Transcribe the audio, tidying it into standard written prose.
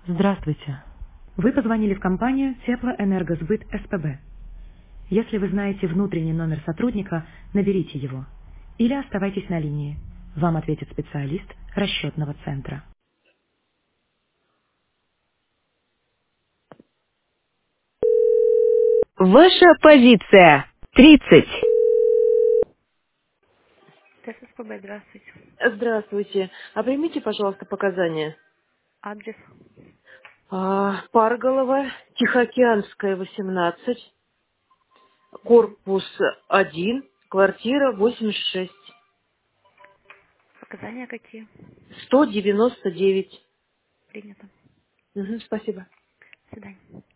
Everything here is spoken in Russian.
Здравствуйте. Вы позвонили в компанию Теплоэнергосбыт СПБ. Если вы знаете внутренний номер сотрудника, наберите его. Или оставайтесь на линии. Вам ответит специалист расчетного центра. Ваша позиция. 30. ТССПБ, здравствуйте. Здравствуйте. А примите, пожалуйста, показания. Адрес. Парголова, Тихоокеанская, 18, Мгм. корпус 1, квартира 86, Показания какие? 199. Принято. Спасибо. До свидания.